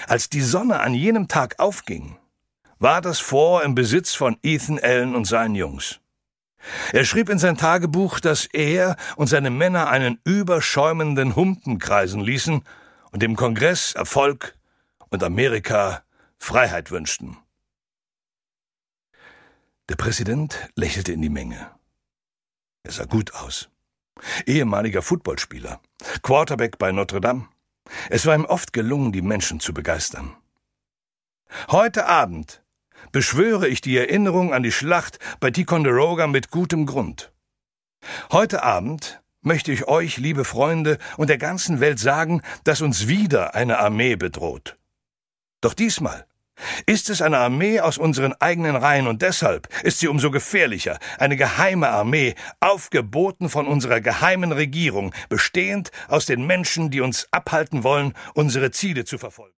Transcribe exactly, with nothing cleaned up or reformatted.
Als die Sonne an jenem Tag aufging, war das Fort im Besitz von Ethan Allen und seinen Jungs. Er schrieb in sein Tagebuch, dass er und seine Männer einen überschäumenden Humpen kreisen ließen und dem Kongress Erfolg und Amerika Freiheit wünschten. Der Präsident lächelte in die Menge. Er sah gut aus. Ehemaliger Footballspieler, Quarterback bei Notre Dame. Es war ihm oft gelungen, die Menschen zu begeistern. Heute Abend beschwöre ich die Erinnerung an die Schlacht bei Ticonderoga mit gutem Grund. Heute Abend möchte ich euch, liebe Freunde, und der ganzen Welt sagen, dass uns wieder eine Armee bedroht. Doch diesmal ist es eine Armee aus unseren eigenen Reihen, und deshalb ist sie umso gefährlicher, eine geheime Armee, aufgeboten von unserer geheimen Regierung, bestehend aus den Menschen, die uns abhalten wollen, unsere Ziele zu verfolgen.